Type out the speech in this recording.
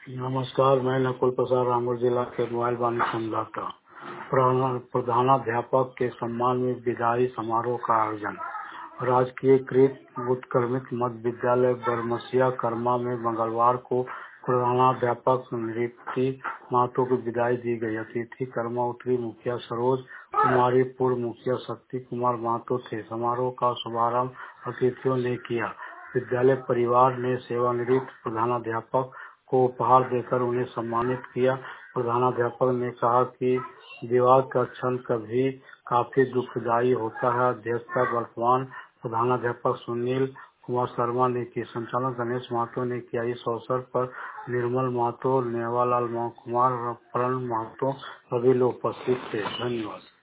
नमस्कार, मैं नकुल प्रसाद रामगढ़ जिला के मोबाइल वाणिज्य संदाता। प्रधानाध्यापक के सम्मान में विदाई समारोह का आयोजन। राजकीय कृत उत्क्रमित मध्य विद्यालय बरमसिया कर्मा में मंगलवार को प्रधानाध्यापक नृपति महतो की विदाई दी गई। अतिथि कर्मा उत्तरी मुखिया सरोज कुमारी, पूर्व मुखिया शक्ति कुमार महतो थे। समारोह का शुभारंभ अतिथियों ने किया। विद्यालय परिवार ने सेवानिवृत्त प्रधानाध्यापक को उपहार देकर उन्हें सम्मानित किया। प्रधानाध्यापक ने कहा कि विवाह का क्षण कभी काफी दुखदायी होता है। अध्यक्षता वर्तमान प्रधानाध्यापक सुनील कुमार शर्मा ने की। संचालक गणेश महतो ने किया। इस अवसर पर निर्मल महतो, नेवालाल कुमार, प्रण महतो सभी लोग उपस्थित थे। धन्यवाद।